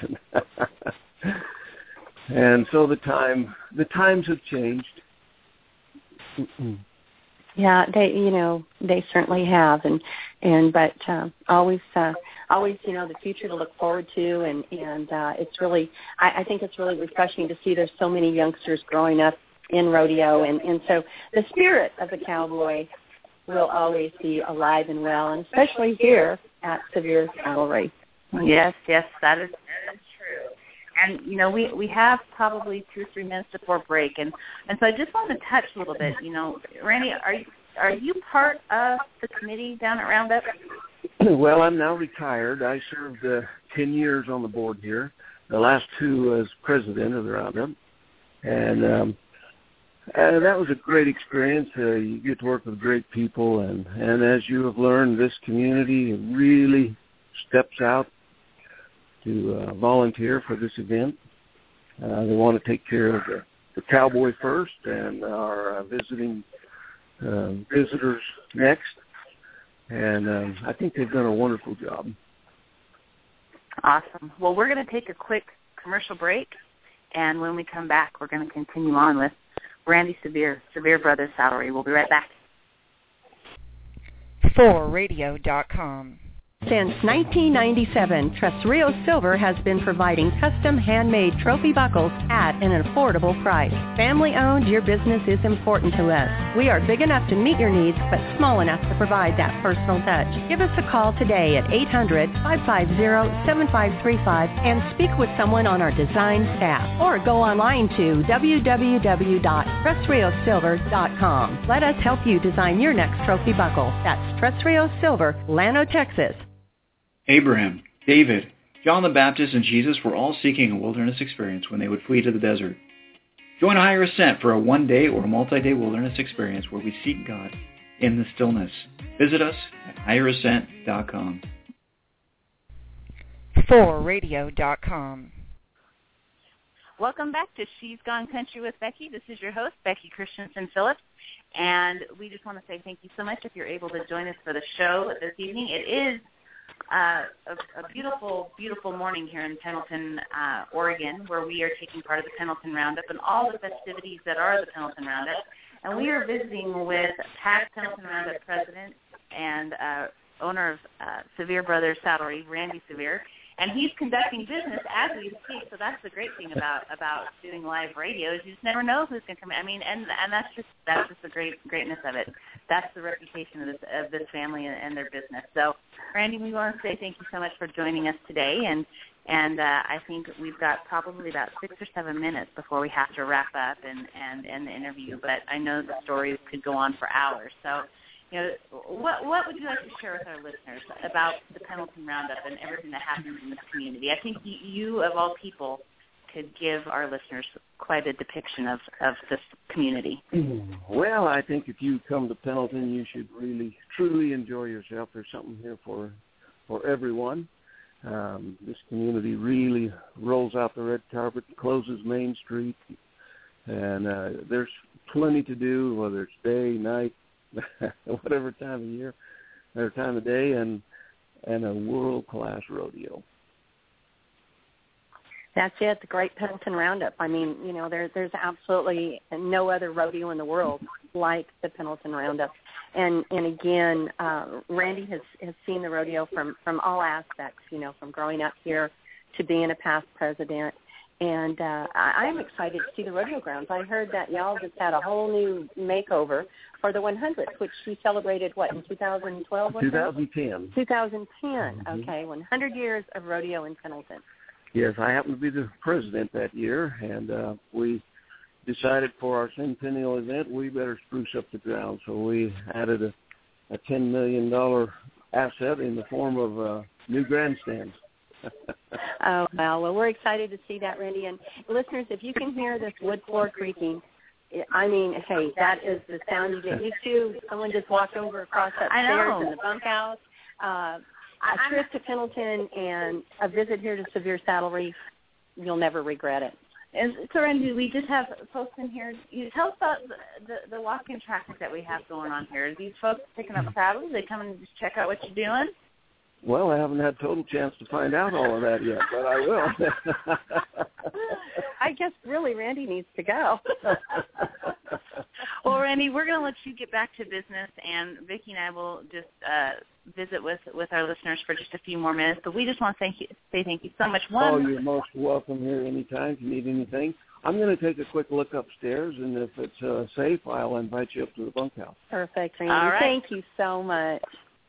And so the times have changed. Yeah, they certainly have, but always the future to look forward to, and it's really, I think it's really refreshing to see there's so many youngsters growing up in rodeo, and so the spirit of the cowboy will always be alive and well, and especially here at Sevier Cavalry. Yes, that is true. And, we have probably 2 or 3 minutes before break. And so I just wanted to touch a little bit. Randy, are you part of the committee down at Roundup? Well, I'm now retired. I served 10 years on the board here, the last 2 as president of the Roundup. And that was a great experience. You get to work with great people. And as you have learned, this community really steps out to volunteer for this event. They want to take care of the cowboy first and our visiting visitors next. And I think they've done a wonderful job. Awesome. Well, we're going to take a quick commercial break, and when we come back, we're going to continue on with Randy Sevier, Sevier Brothers Salary. We'll be right back. 4radio.com. Since 1997, Tres Rios Silver has been providing custom handmade trophy buckles at an affordable price. Family-owned, your business is important to us. We are big enough to meet your needs, but small enough to provide that personal touch. Give us a call today at 800-550-7535 and speak with someone on our design staff. Or go online to www.tresriossilver.com. Let us help you design your next trophy buckle. That's Tres Rios Silver, Llano, Texas. Abraham, David, John the Baptist, and Jesus were all seeking a wilderness experience when they would flee to the desert. Join a Higher Ascent for a one-day or multi-day wilderness experience where we seek God in the stillness. Visit us at higherascent.com. 4radio.com. Welcome back to She's Gone Country with Becky. This is your host, Becky Christensen Phillips, and we just want to say thank you so much if you're able to join us for the show this evening. It is a beautiful, beautiful morning here in Pendleton, Oregon, where we are taking part of the Pendleton Roundup and all the festivities that are the Pendleton Roundup. And we are visiting with past Pendleton Roundup president and owner of Sevier Brothers Saddlery, Randy Sevier. And he's conducting business as we speak, so that's the great thing about doing live radio is you just never know who's going to come in. I mean, and that's just the greatness of it. That's the reputation of this family and their business. So, Randy, we want to say thank you so much for joining us today, and I think we've got probably about 6 or 7 minutes before we have to wrap up and end the interview. But I know the stories could go on for hours. So, you know, what would you like to share with our listeners about the Pendleton Roundup and everything that happens in this community? I think you, of all people, could give our listeners quite a depiction of this community. Well, I think if you come to Pendleton, you should really, truly enjoy yourself. There's something here for everyone. This community really rolls out the red carpet, closes Main Street, and there's plenty to do, whether it's day, night, whatever time of year or time of day, and a world-class rodeo. That's it, the Great Pendleton Roundup. I mean, you know, there's absolutely no other rodeo in the world like the Pendleton Roundup. And again, Randy has seen the rodeo from all aspects, you know, from growing up here to being a past president. And I'm excited to see the rodeo grounds. I heard that y'all just had a whole new makeover for the 100th, which we celebrated, what, in 2012? 2010. 2010, Mm-hmm. Okay, 100 years of rodeo in Pendleton. Yes, I happened to be the president that year, and we decided for our centennial event we better spruce up the ground. So we added a $10 million asset in the form of new grandstands. Oh, well, we're excited to see that, Randy. And listeners, if you can hear this wood floor creaking, I mean, hey, that is the sound you get used to. Someone just walked over across that stairs in the bunkhouse. A trip to Pendleton and a visit here to Sevier Saddlery, you'll never regret it. And so, Randy, we just have folks in here. You tell us about the walk-in traffic that we have going on here. Are these folks picking up saddles? They come and just check out what you're doing? Well, I haven't had total chance to find out all of that yet, but I will. I guess really Randy needs to go. Well, Randy, we're going to let you get back to business, and Vicki and I will just visit with our listeners for just a few more minutes. But we just want to say thank you so much. You're most welcome here anytime if you need anything. I'm going to take a quick look upstairs, and if it's safe, I'll invite you up to the bunkhouse. Perfect, Randy. All right. Thank you so much.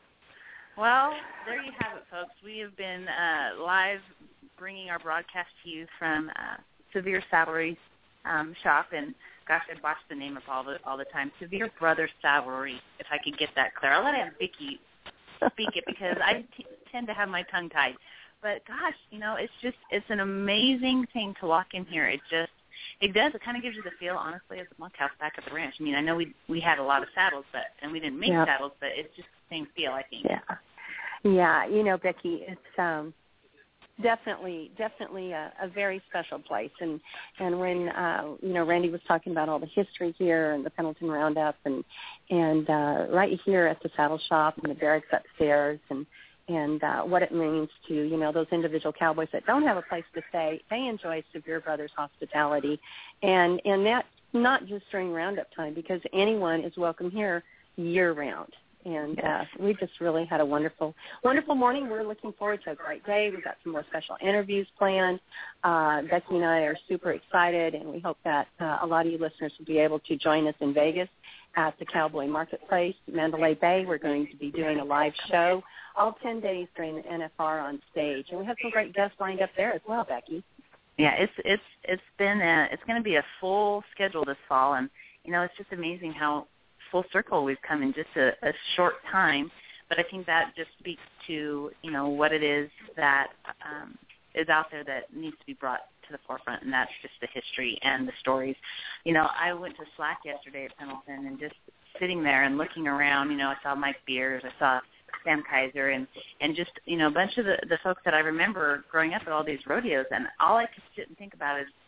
Well, there you have it, folks. We have been live bringing our broadcast to you from Sevier Saddlery shop, and gosh, I botched the name up all the time. Sevier Brothers Saddlery, if I could get that clear. I'll let Vicki speak it because I tend to have my tongue tied. But gosh, you know, it's an amazing thing to walk in here. It does. It kind of gives you the feel, honestly, of the bunkhouse back at the ranch. I mean, I know we had a lot of saddles, and we didn't make saddles, but it's just the same feel, I think. Yeah. You know, Becky, it's definitely a very special place. And when you know, Randy was talking about all the history here and the Pendleton Roundup, and right here at the saddle shop and the barracks upstairs, and what it means to, you know, those individual cowboys that don't have a place to stay, they enjoy Sevier Brothers hospitality, and that's not just during Roundup time, because anyone is welcome here year round. And we just really had a wonderful morning. We're looking forward to a great day. We've got some more special interviews planned. Becky and I are super excited, and we hope that a lot of you listeners will be able to join us in Vegas at the Cowboy Marketplace, Mandalay Bay. We're going to be doing a live show all 10 days during the NFR on stage, and we have some great guests lined up there as well, Becky. Yeah, it's going to be a full schedule this fall, and you know, it's just amazing how full circle we've come in just a short time. But I think that just speaks to, you know, what it is that is out there that needs to be brought to the forefront, and that's just the history and the stories. You know, I went to SLAC yesterday at Pendleton, and just sitting there and looking around, you know, I saw Mike Beers, I saw Sam Kaiser, and just, you know, a bunch of the folks that I remember growing up at all these rodeos, and all I could sit and think about is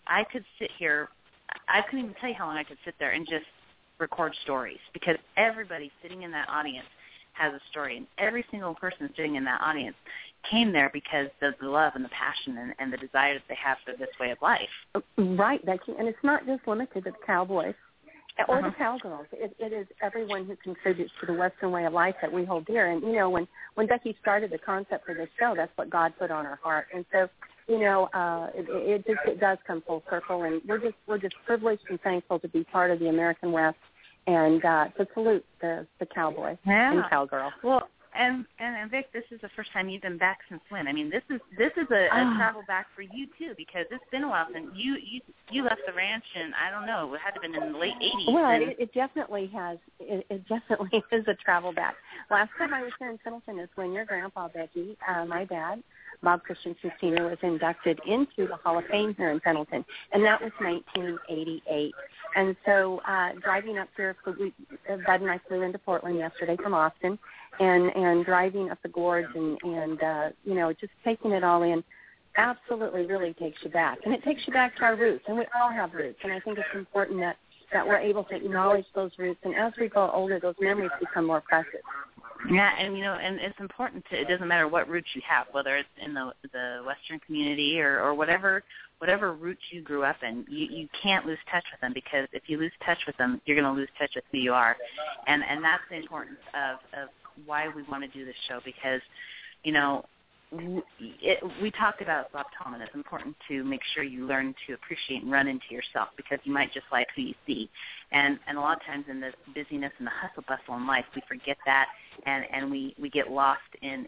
I could sit here, I couldn't even tell you how long I could sit there and just record stories, because everybody sitting in that audience has a story, and every single person sitting in that audience came there because of the love and the passion and the desire that they have for this way of life. Right, Becky, and it's not just limited to the cowboys or the cowgirls. It is everyone who contributes to the Western way of life that we hold dear. And, you know, when Becky started the concept for this show, that's what God put on her heart. And so, you know, it does come full circle, and we're just privileged and thankful to be part of the American West and to salute the cowboy and cowgirl. Well, and Vic, this is the first time you've been back since when? I mean, this is a travel back for you too, because it's been a while since you left the ranch, and I don't know, it had to have been in the late 80s. Well, it definitely has. It definitely is a travel back. Last time I was here in Pendleton is when your grandpa, Becky, my dad, Bob Christensen Sr., was inducted into the Hall of Fame here in Pendleton, and that was 1988. And so driving up here, Bud and I flew into Portland yesterday from Austin, and driving up the gorge and you know, just taking it all in absolutely really takes you back. And it takes you back to our roots, and we all have roots. And I think it's important that we're able to acknowledge those roots, and as we grow older, those memories become more precious. Yeah, and you know, and it's important to, it doesn't matter what roots you have, whether it's in the Western community or whatever roots you grew up in, you can't lose touch with them, because if you lose touch with them, you're going to lose touch with who you are. And that's the importance of why we want to do this show, because, you know, we talked about Bob Tallman. It's important to make sure you learn to appreciate and run into yourself, because you might just like who you see. And a lot of times in the busyness and the hustle bustle in life, we forget that, and we get lost in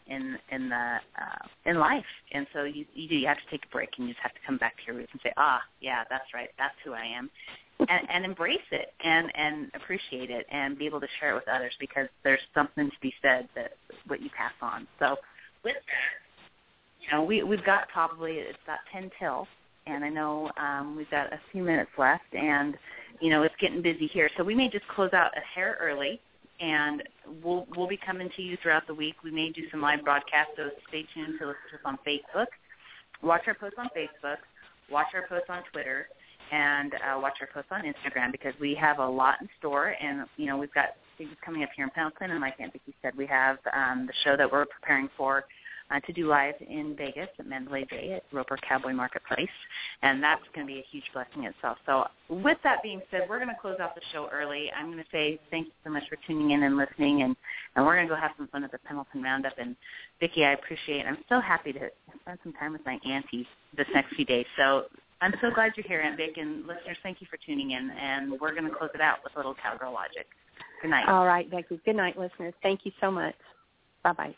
life. And so you have to take a break, and you just have to come back to your roots and say, yeah, that's right, that's who I am. And embrace it and appreciate it and be able to share it with others, because there's something to be said that what you pass on. So with that, you know, we've got probably, it's about 10 till, and I know we've got a few minutes left, and, you know, it's getting busy here. So we may just close out a hair early, and we'll be coming to you throughout the week. We may do some live broadcasts, so stay tuned to listen to us on Facebook. Watch our posts on Facebook. Watch our posts on Twitter. And watch our posts on Instagram, because we have a lot in store. And, you know, we've got things coming up here in Pendleton, and like Aunt Vicki said, we have the show that we're preparing for to do live in Vegas at Mandalay Bay at Roper Cowboy Marketplace, and that's going to be a huge blessing itself. So with that being said, we're going to close out the show early. I'm going to say thank you so much for tuning in and listening, and we're going to go have some fun at the Pendleton Roundup. And, Vicki, I appreciate it. I'm so happy to spend some time with my auntie this next few days. So I'm so glad you're here, Aunt Vic, and listeners, thank you for tuning in, and we're going to close it out with a little cowgirl logic. Good night. All right, Becky. Good night, listeners. Thank you so much. Bye-bye.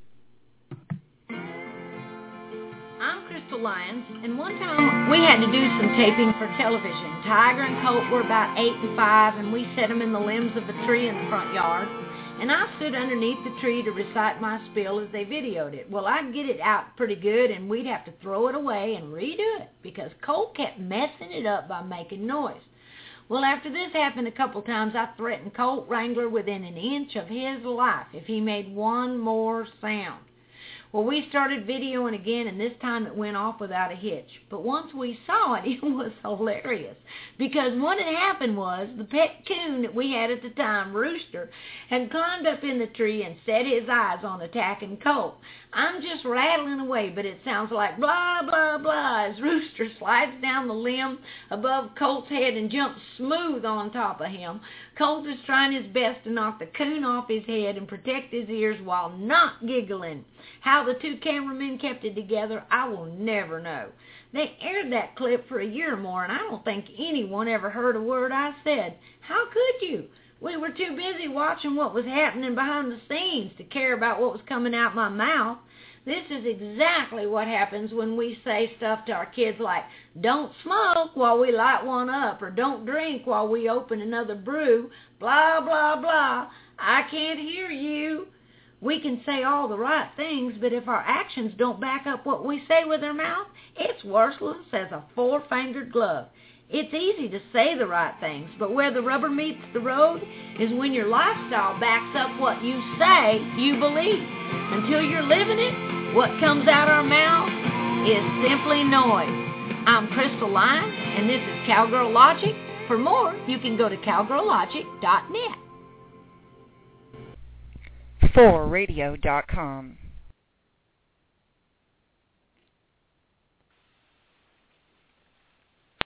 I'm Crystal Lyons, and one time we had to do some taping for television. Tiger and Colt were about 8 and 5, and we set them in the limbs of a tree in the front yard. And I stood underneath the tree to recite my spiel as they videoed it. Well, I'd get it out pretty good, and we'd have to throw it away and redo it, because Colt kept messing it up by making noise. Well, after this happened a couple times, I threatened Colt Wrangler within an inch of his life if he made one more sound. Well, we started videoing again, and this time it went off without a hitch. But once we saw it, it was hilarious, because what had happened was the pet coon that we had at the time, Rooster, had climbed up in the tree and set his eyes on attacking Colt. I'm just rattling away, but it sounds like blah, blah, blah as Rooster slides down the limb above Colt's head and jumps smooth on top of him. Colt is trying his best to knock the coon off his head and protect his ears while not giggling. How the two cameramen kept it together, I will never know. They aired that clip for a year or more, and I don't think anyone ever heard a word I said. How could you? We were too busy watching what was happening behind the scenes to care about what was coming out my mouth. This is exactly what happens when we say stuff to our kids like, don't smoke while we light one up, or don't drink while we open another brew, blah, blah, blah. I can't hear you. We can say all the right things, but if our actions don't back up what we say with our mouth, it's worthless as a four-fingered glove. It's easy to say the right things, but where the rubber meets the road is when your lifestyle backs up what you say you believe. Until you're living it, what comes out our mouth is simply noise. I'm Crystal Lyons, and this is Cowgirl Logic. For more, you can go to cowgirllogic.net. 4radio.com